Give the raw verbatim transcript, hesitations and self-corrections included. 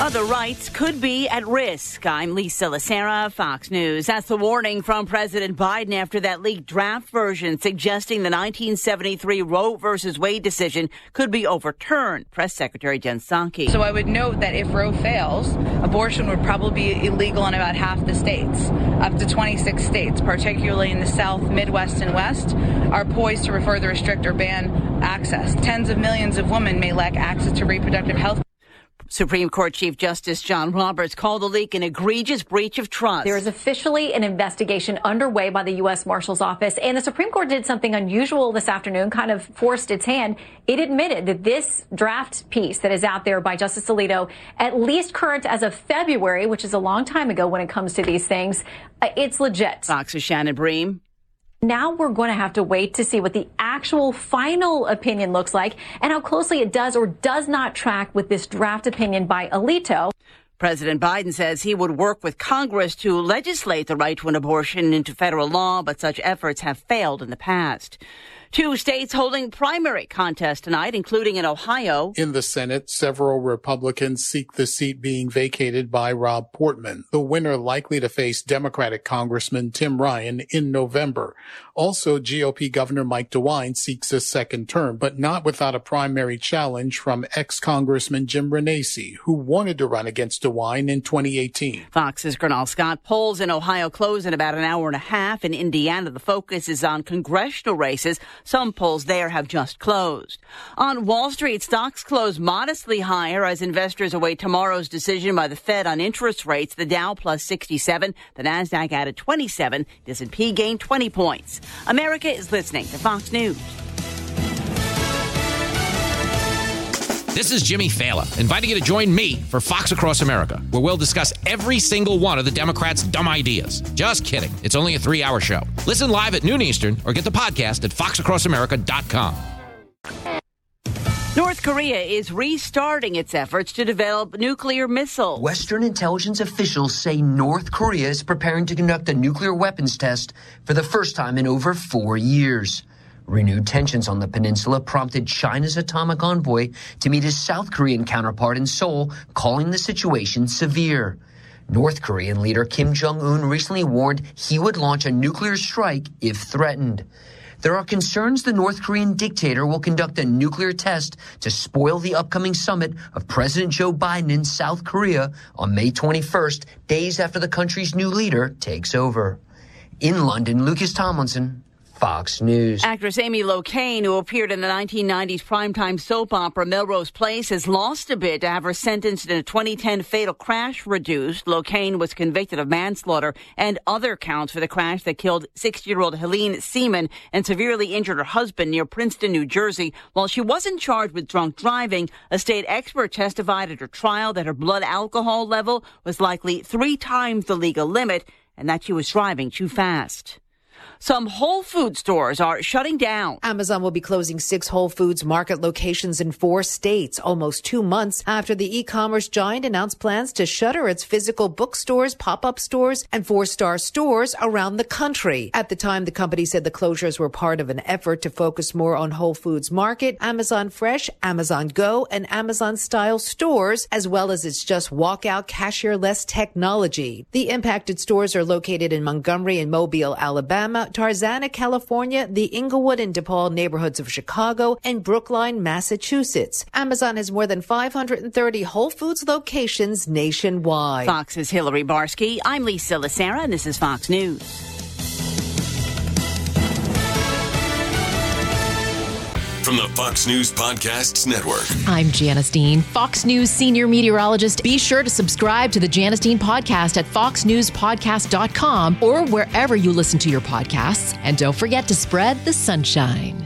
Other rights could be at risk. I'm Lisa Lacera, Fox News. That's the warning from President Biden after that leaked draft version suggesting the nineteen seventy-three Roe versus Wade decision could be overturned. Press Secretary Jen Psaki. So I would note that if Roe fails, abortion would probably be illegal in about half the states. Up to twenty-six states, particularly in the South, Midwest, and West, are poised to further restrict or ban access. Tens of millions of women may lack access to reproductive health. Supreme Court Chief Justice John Roberts called the leak an egregious breach of trust. There is officially an investigation underway by the U S Marshal's Office, and the Supreme Court did something unusual this afternoon, kind of forced its hand. It admitted that this draft piece that is out there by Justice Alito, at least current as of February, which is a long time ago when it comes to these things, uh, it's legit. Fox's Shannon Bream. Now we're going to have to wait to see what the actual final opinion looks like and how closely it does or does not track with this draft opinion by Alito. President Biden says he would work with Congress to legislate the right to an abortion into federal law, but such efforts have failed in the past. Two states holding primary contests tonight, including in Ohio. In the Senate, several Republicans seek the seat being vacated by Rob Portman, the winner likely to face Democratic Congressman Tim Ryan in November. Also, G O P Governor Mike DeWine seeks a second term, but not without a primary challenge from ex-Congressman Jim Renacci, who wanted to run against DeWine in twenty eighteen. Fox's Gernal Scott. Polls in Ohio close in about an hour and a half. In Indiana, the focus is on congressional races. Some polls there have just closed. On Wall Street, stocks closed modestly higher as investors await tomorrow's decision by the Fed on interest rates. The Dow plus sixty-seven. The Nasdaq added twenty-seven. The S and P gained twenty points. America is listening to Fox News. This is Jimmy Fallon, inviting you to join me for Fox Across America, where we'll discuss every single one of the Democrats' dumb ideas. Just kidding. It's only a three-hour show. Listen live at noon Eastern or get the podcast at fox across america dot com. North Korea is restarting its efforts to develop nuclear missiles. Western intelligence officials say North Korea is preparing to conduct a nuclear weapons test for the first time in over four years. Renewed tensions on the peninsula prompted China's atomic envoy to meet his South Korean counterpart in Seoul, calling the situation severe. North Korean leader Kim Jong-un recently warned he would launch a nuclear strike if threatened. There are concerns the North Korean dictator will conduct a nuclear test to spoil the upcoming summit of President Joe Biden in South Korea on May twenty-first, days after the country's new leader takes over. In London, Lucas Tomlinson, Fox News. Actress Amy Locane, who appeared in the nineteen nineties primetime soap opera Melrose Place, has lost a bid to have her sentence in a twenty ten fatal crash reduced. Locane was convicted of manslaughter and other counts for the crash that killed sixty-year-old Helene Seaman and severely injured her husband near Princeton, New Jersey. While she wasn't charged with drunk driving, a state expert testified at her trial that her blood alcohol level was likely three times the legal limit and that she was driving too fast. Some Whole Foods stores are shutting down. Amazon will be closing six Whole Foods Market locations in four states, almost two months after the e-commerce giant announced plans to shutter its physical bookstores, pop-up stores, and four-star stores around the country. At the time, the company said the closures were part of an effort to focus more on Whole Foods Market, Amazon Fresh, Amazon Go, and Amazon-style stores, as well as its just walkout cashier-less technology. The impacted stores are located in Montgomery and Mobile, Alabama, Tarzana, California, the Inglewood and DePaul neighborhoods of Chicago, and Brookline, Massachusetts. Amazon has more than five hundred thirty Whole Foods locations nationwide. Fox's Hillary Barsky. I'm Lisa Lacera, and this is Fox News. From the Fox News Podcasts Network. I'm Janice Dean, Fox News senior meteorologist. Be sure to subscribe to the Janice Dean podcast at fox news podcast dot com or wherever you listen to your podcasts. And don't forget to spread the sunshine.